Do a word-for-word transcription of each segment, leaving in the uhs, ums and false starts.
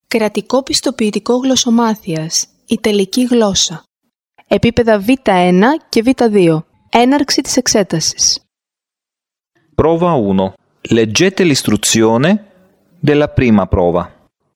Κρατικό πιστοποιητικό γλωσσομάθειας. Ιταλική γλώσσα. Επίπεδα βι ένα και βι δύο. Έναρξη της εξέτασης. Prova uno. Leggete l'istruzione della prima prova.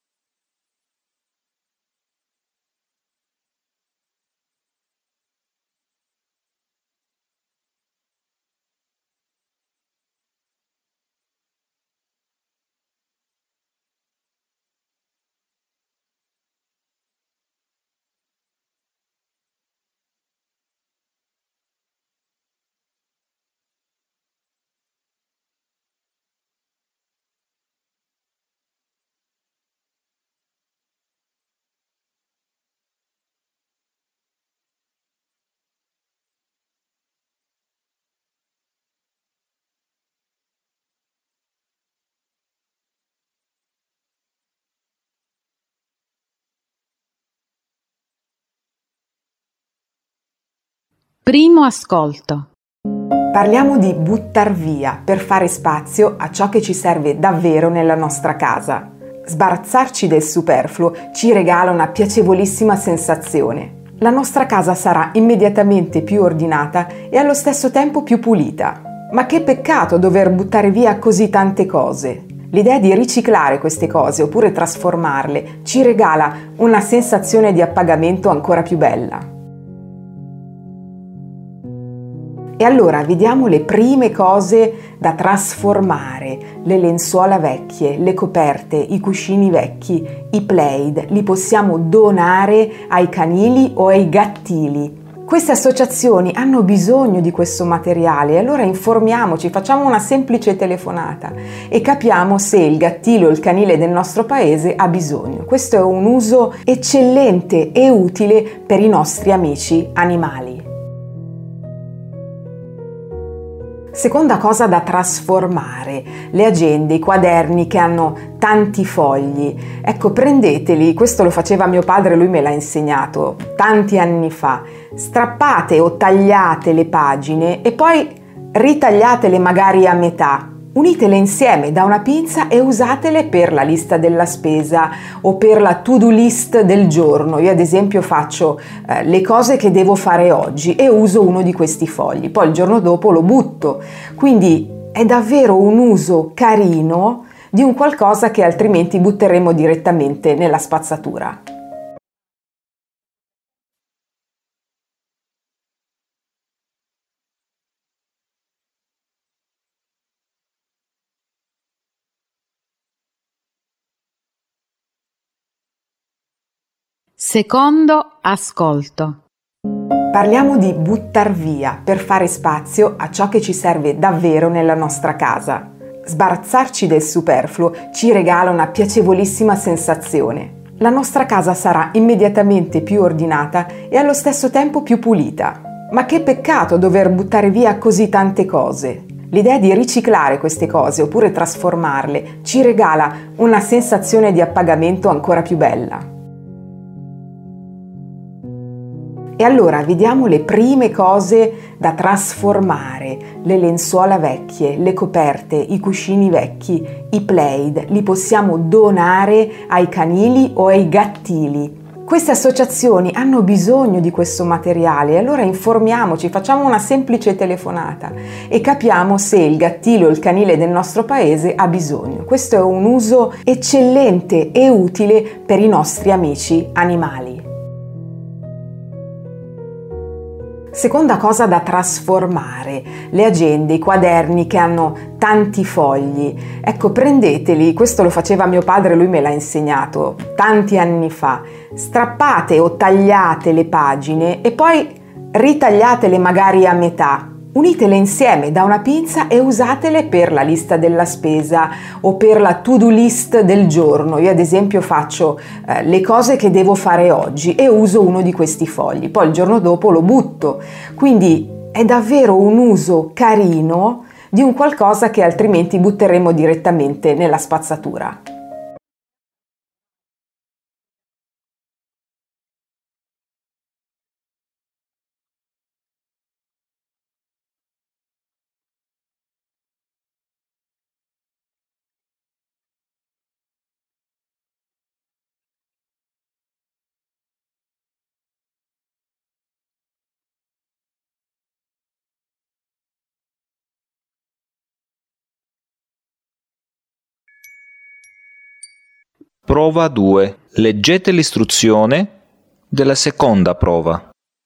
Primo ascolto. Parliamo di buttar via per fare spazio a ciò che ci serve davvero nella nostra casa. Sbarazzarci del superfluo ci regala una piacevolissima sensazione. La nostra casa sarà immediatamente più ordinata e allo stesso tempo più pulita. Ma che peccato dover buttare via così tante cose. L'idea di riciclare queste cose oppure trasformarle ci regala una sensazione di appagamento ancora più bella. E allora vediamo le prime cose da trasformare, le lenzuola vecchie, le coperte, i cuscini vecchi, i plaid, li possiamo donare ai canili o ai gattili. Queste associazioni hanno bisogno di questo materiale, allora informiamoci, facciamo una semplice telefonata e capiamo se il gattile o il canile del nostro paese ha bisogno. Questo è un uso eccellente e utile per i nostri amici animali. Seconda cosa da trasformare, le agende, i quaderni che hanno tanti fogli. Ecco, prendeteli, questo lo faceva mio padre, lui me l'ha insegnato tanti anni fa. Strappate o tagliate le pagine e poi ritagliatele magari a metà. Unitele insieme da una pinza e usatele per la lista della spesa o per la to-do list del giorno. Io ad esempio faccio eh, le cose che devo fare oggi e uso uno di questi fogli, poi il giorno dopo lo butto. Quindi è davvero un uso carino di un qualcosa che altrimenti butteremo direttamente nella spazzatura. Secondo ascolto. Parliamo di buttar via per fare spazio a ciò che ci serve davvero nella nostra casa. Sbarazzarci del superfluo ci regala una piacevolissima sensazione. La nostra casa sarà immediatamente più ordinata e allo stesso tempo più pulita. Ma che peccato dover buttare via così tante cose. L'idea di riciclare queste cose oppure trasformarle ci regala una sensazione di appagamento ancora più bella. E allora vediamo le prime cose da trasformare, le lenzuola vecchie, le coperte, i cuscini vecchi, i plaid, li possiamo donare ai canili o ai gattili. Queste associazioni hanno bisogno di questo materiale, allora informiamoci, facciamo una semplice telefonata e capiamo se il gattile o il canile del nostro paese ha bisogno. Questo è un uso eccellente e utile per i nostri amici animali. Seconda cosa da trasformare, le agende, i quaderni che hanno tanti fogli. Ecco, prendeteli, questo lo faceva mio padre, lui me l'ha insegnato tanti anni fa. Strappate o tagliate le pagine e poi ritagliatele magari a metà. Unitele insieme da una pinza e usatele per la lista della spesa o per la to-do list del giorno. Io ad esempio faccio eh, le cose che devo fare oggi e uso uno di questi fogli, poi il giorno dopo lo butto. Quindi è davvero un uso carino di un qualcosa che altrimenti butteremo direttamente nella spazzatura. Prova due. Leggete l'istruzione della seconda prova.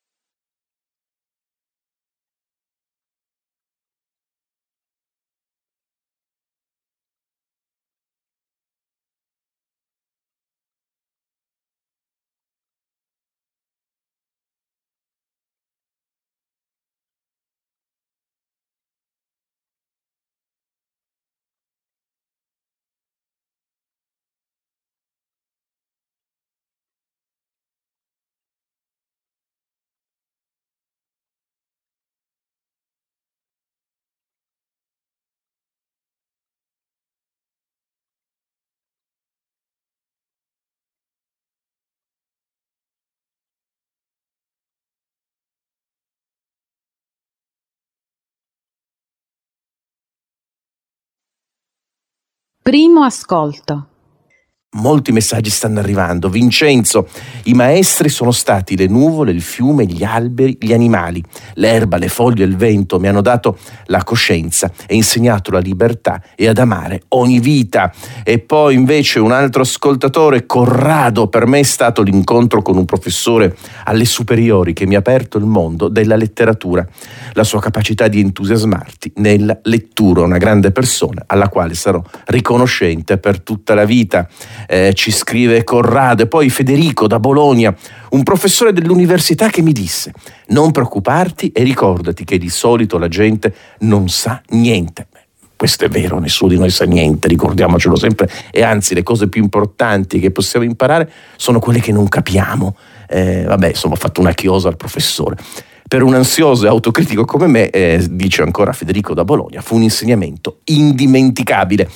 Primo ascolto. Molti messaggi stanno arrivando. Vincenzo, i maestri sono stati le nuvole, il fiume, gli alberi, gli animali. L'erba, le foglie e il vento mi hanno dato la coscienza e insegnato la libertà e ad amare ogni vita. E poi invece un altro ascoltatore, Corrado, per me è stato l'incontro con un professore alle superiori che mi ha aperto il mondo della letteratura. La sua capacità di entusiasmarti nella lettura, una grande persona alla quale sarò riconoscente per tutta la vita. Eh, ci scrive Corrado. E poi Federico da Bologna, un professore dell'università che mi disse: non preoccuparti e ricordati che di solito la gente non sa niente. Questo è vero, nessuno di noi sa niente, ricordiamocelo sempre, e anzi le cose più importanti che possiamo imparare sono quelle che non capiamo. Eh, vabbè, insomma, ho fatto una chiosa al professore. Per un ansioso e autocritico come me, eh, dice ancora Federico da Bologna, fu un insegnamento indimenticabile.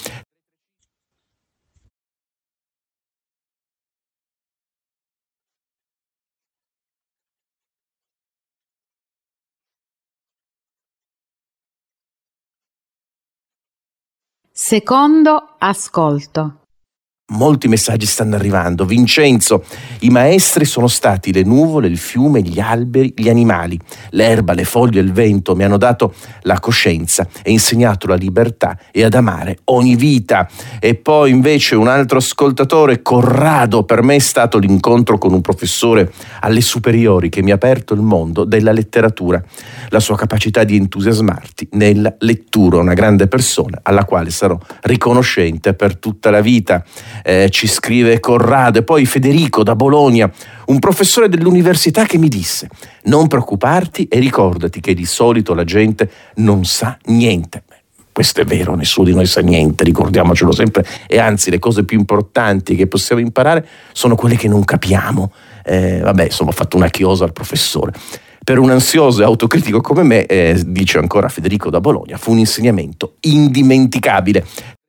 Secondo ascolto. Molti messaggi stanno arrivando. Vincenzo, i maestri sono stati le nuvole, il fiume, gli alberi, gli animali. L'erba, le foglie e il vento mi hanno dato la coscienza e insegnato la libertà e ad amare ogni vita. E poi invece un altro ascoltatore, Corrado, per me è stato l'incontro con un professore alle superiori che mi ha aperto il mondo della letteratura. La sua capacità di entusiasmarti nella lettura, una grande persona alla quale sarò riconoscente per tutta la vita. Eh, ci scrive Corrado. E poi Federico da Bologna, un professore dell'università che mi disse: non preoccuparti e ricordati che di solito la gente non sa niente. Questo è vero, nessuno di noi sa niente, ricordiamocelo sempre, e anzi le cose più importanti che possiamo imparare sono quelle che non capiamo. Eh, vabbè, insomma, ho fatto una chiosa al professore. Per un ansioso e autocritico come me, eh, dice ancora Federico da Bologna, fu un insegnamento indimenticabile.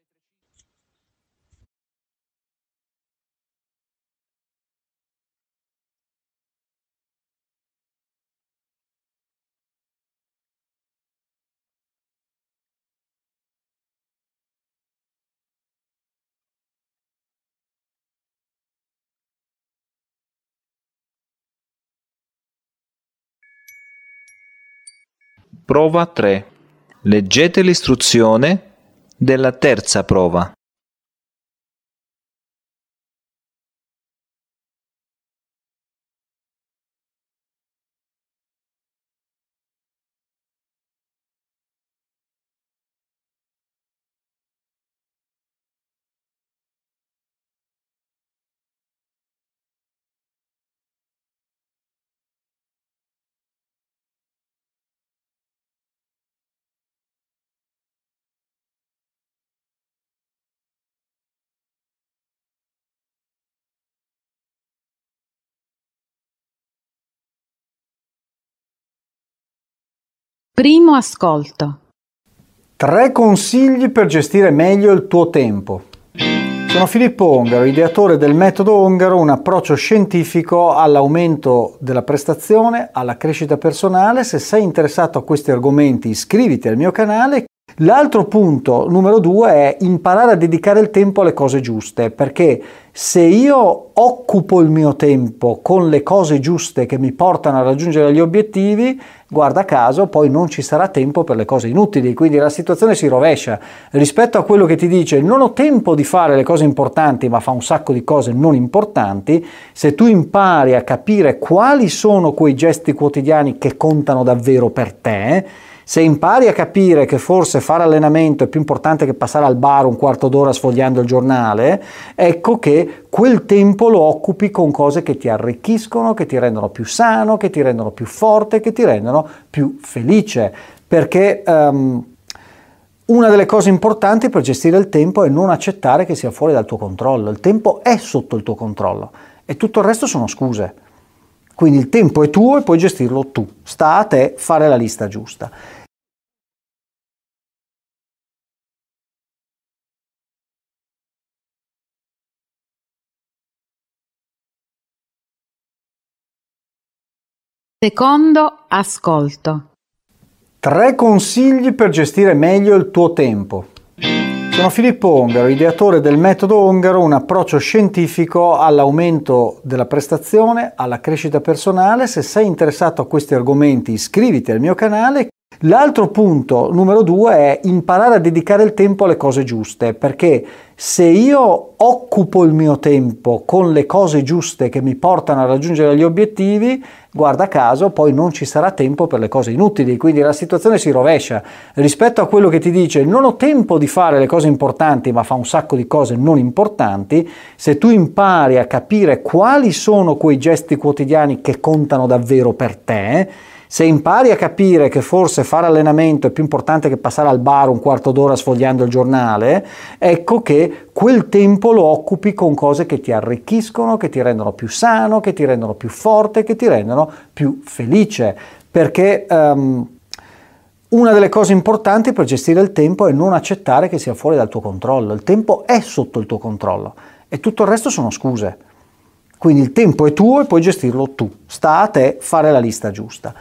Prova tre. Leggete l'istruzione della terza prova. Primo ascolto. Tre consigli per gestire meglio il tuo tempo. Sono Filippo Ongaro, ideatore del metodo Ongaro, un approccio scientifico all'aumento della prestazione, alla crescita personale. Se sei interessato a questi argomenti, iscriviti al mio canale, L'altro punto, numero due, è imparare a dedicare il tempo alle cose giuste, perché se io occupo il mio tempo con le cose giuste che mi portano a raggiungere gli obiettivi, guarda caso, poi non ci sarà tempo per le cose inutili, quindi la situazione si rovescia. Rispetto a quello che ti dice non ho tempo di fare le cose importanti, ma fa un sacco di cose non importanti, se tu impari a capire quali sono quei gesti quotidiani che contano davvero per te, se impari a capire che forse fare allenamento è più importante che passare al bar un quarto d'ora sfogliando il giornale, ecco che quel tempo lo occupi con cose che ti arricchiscono, che ti rendono più sano, che ti rendono più forte, che ti rendono più felice. Perché um, una delle cose importanti per gestire il tempo è non accettare che sia fuori dal tuo controllo. Il tempo è sotto il tuo controllo e tutto il resto sono scuse. Quindi il tempo è tuo e puoi gestirlo tu. Sta a te fare la lista giusta. Secondo ascolto. Tre consigli per gestire meglio il tuo tempo. Sono Filippo Ongaro, ideatore del metodo Ongaro, un approccio scientifico all'aumento della prestazione, alla crescita personale. Se sei interessato a questi argomenti, iscriviti al mio canale. L'altro punto, numero due, è imparare a dedicare il tempo alle cose giuste, perché se io occupo il mio tempo con le cose giuste che mi portano a raggiungere gli obiettivi, guarda caso, poi non ci sarà tempo per le cose inutili, quindi la situazione si rovescia. Rispetto a quello che ti dice non ho tempo di fare le cose importanti, ma fa un sacco di cose non importanti, se tu impari a capire quali sono quei gesti quotidiani che contano davvero per te, se impari a capire che forse fare allenamento è più importante che passare al bar un quarto d'ora sfogliando il giornale, ecco che quel tempo lo occupi con cose che ti arricchiscono, che ti rendono più sano, che ti rendono più forte, che ti rendono più felice. Perché um, una delle cose importanti per gestire il tempo è non accettare che sia fuori dal tuo controllo. Il tempo è sotto il tuo controllo e tutto il resto sono scuse. Quindi il tempo è tuo e puoi gestirlo tu. Sta a te fare la lista giusta.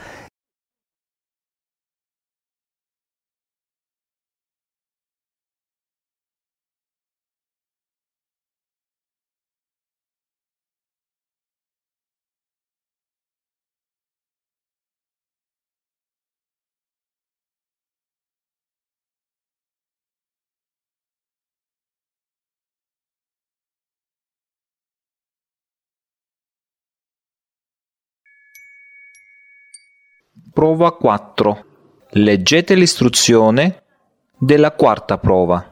Prova quattro. Leggete l'istruzione della quarta prova.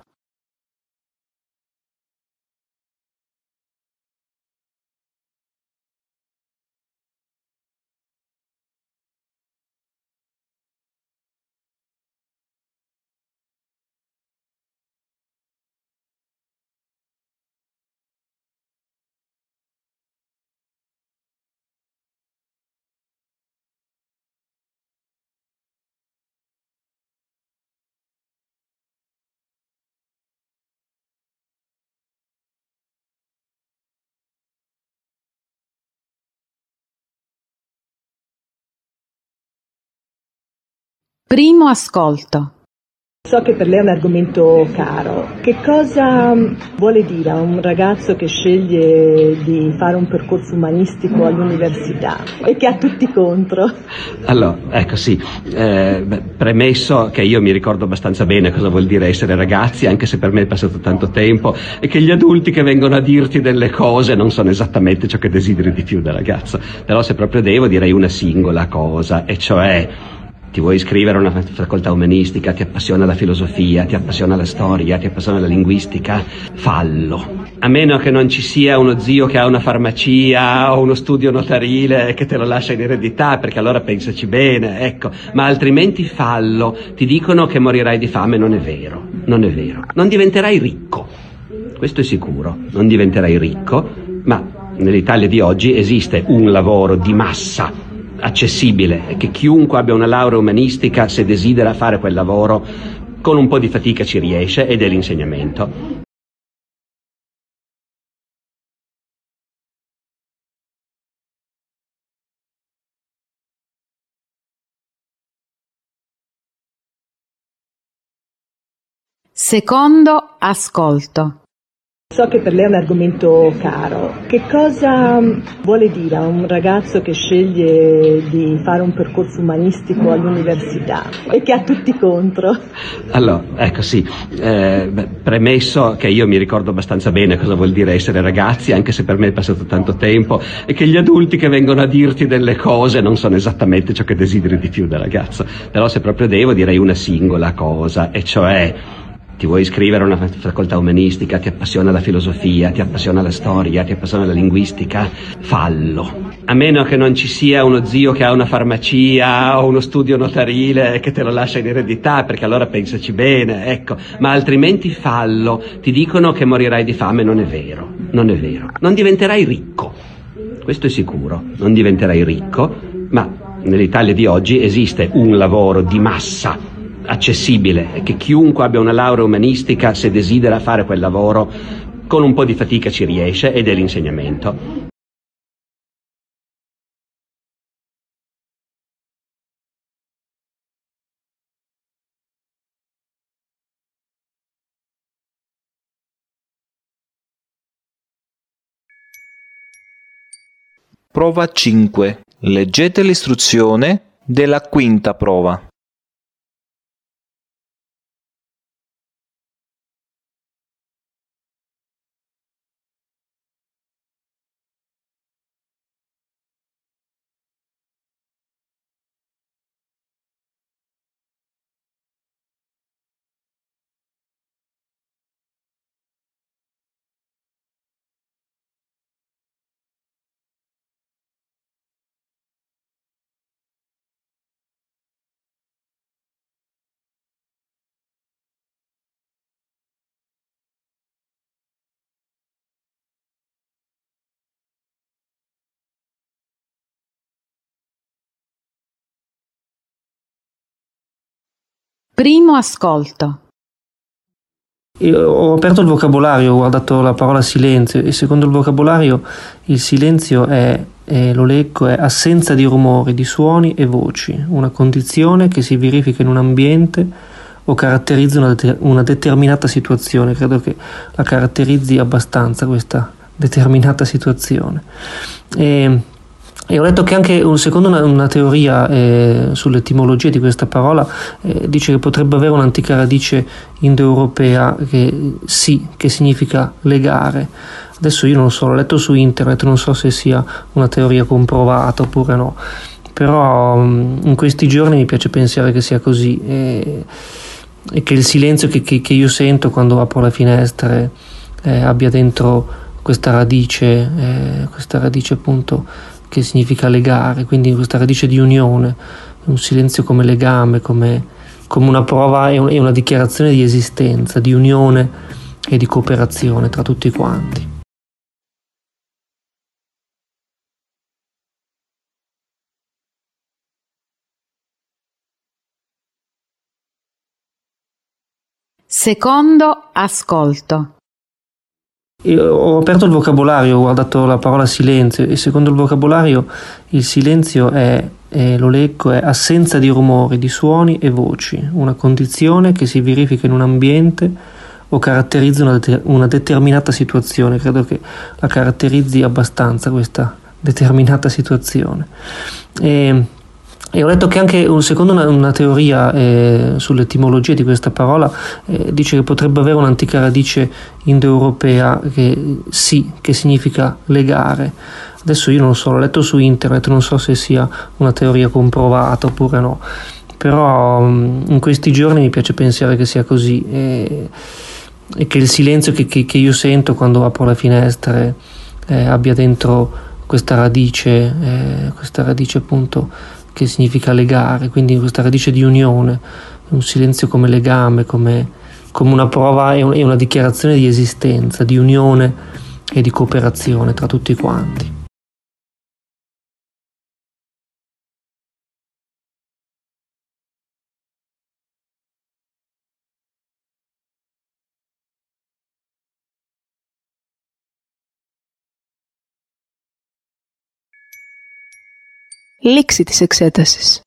Primo ascolto. So che per lei è un argomento caro. Che cosa vuole dire a un ragazzo che sceglie di fare un percorso umanistico all'università e che ha tutti contro? Allora, ecco sì, eh, beh, premesso che io mi ricordo abbastanza bene cosa vuol dire essere ragazzi, anche se per me è passato tanto tempo, e che gli adulti che vengono a dirti delle cose non sono esattamente ciò che desideri di più da ragazzo. Però se proprio devo, direi una singola cosa, e cioè: ti vuoi iscrivere a una facoltà umanistica, ti appassiona la filosofia, ti appassiona la storia, ti appassiona la linguistica, fallo. A meno che non ci sia uno zio che ha una farmacia o uno studio notarile che te lo lascia in eredità, perché allora pensaci bene, ecco. Ma altrimenti fallo. Ti dicono che morirai di fame, non è vero, non è vero. Non diventerai ricco, questo è sicuro, non diventerai ricco, ma nell'Italia di oggi esiste un lavoro di massa accessibile, che chiunque abbia una laurea umanistica, se desidera fare quel lavoro, con un po' di fatica ci riesce, ed è l'insegnamento. Secondo ascolto. So che per lei è un argomento caro. Che cosa vuole dire a un ragazzo che sceglie di fare un percorso umanistico all'università e che ha tutti contro? Allora, ecco sì, eh, beh, premesso che io mi ricordo abbastanza bene cosa vuol dire essere ragazzi, anche se per me è passato tanto tempo, e che gli adulti che vengono a dirti delle cose non sono esattamente ciò che desideri di più da ragazzo. Però se proprio devo direi una singola cosa, e cioè: ti vuoi iscrivere a una facoltà umanistica, ti appassiona la filosofia, ti appassiona la storia, ti appassiona la linguistica, fallo. A meno che non ci sia uno zio che ha una farmacia o uno studio notarile che te lo lascia in eredità, perché allora pensaci bene, ecco. Ma altrimenti fallo. Ti dicono che morirai di fame, non è vero, non è vero. Non diventerai ricco, questo è sicuro, non diventerai ricco, ma nell'Italia di oggi esiste un lavoro di massa accessibile, che chiunque abbia una laurea umanistica, se desidera fare quel lavoro, con un po' di fatica ci riesce, ed è l'insegnamento. Prova cinque. Leggete l'istruzione della quinta prova. Primo ascolto. Io ho aperto il vocabolario, ho guardato la parola silenzio, e secondo il vocabolario il silenzio è, e lo leggo, è assenza di rumori, di suoni e voci, una condizione che si verifica in un ambiente o caratterizza una, de- una determinata situazione. Credo che la caratterizzi abbastanza questa determinata situazione. E, E ho letto che anche, secondo una, una teoria eh, sull'etimologia di questa parola, eh, dice che potrebbe avere un'antica radice indoeuropea che sì, che significa legare. Adesso io non lo so, l'ho letto su internet, non so se sia una teoria comprovata oppure no, però um, in questi giorni mi piace pensare che sia così, e, e che il silenzio che, che, che io sento quando apro le finestre eh, abbia dentro questa radice, eh, questa radice appunto che significa legare, quindi questa radice di unione, un silenzio come legame, come, come una prova e una dichiarazione di esistenza, di unione e di cooperazione tra tutti quanti. Secondo ascolto. Io ho aperto il vocabolario, ho guardato la parola silenzio, e secondo il vocabolario il silenzio è, e lo leggo, è assenza di rumori, di suoni e voci, una condizione che si verifica in un ambiente o caratterizza una, de- una determinata situazione. Credo che la caratterizzi abbastanza questa determinata situazione. E, E ho letto che anche, secondo una, una teoria eh, sull'etimologia di questa parola, eh, dice che potrebbe avere un'antica radice indoeuropea che sì, che significa legare. Adesso io non lo so, l'ho letto su internet, non so se sia una teoria comprovata oppure no, però um, in questi giorni mi piace pensare che sia così, e, e che il silenzio che, che, che io sento quando apro le finestre eh, abbia dentro questa radice, eh, questa radice appunto che significa legare, quindi questa radice di unione, un silenzio come legame, come, come una prova e una dichiarazione di esistenza, di unione e di cooperazione tra tutti quanti. Λήξη της εξέτασης.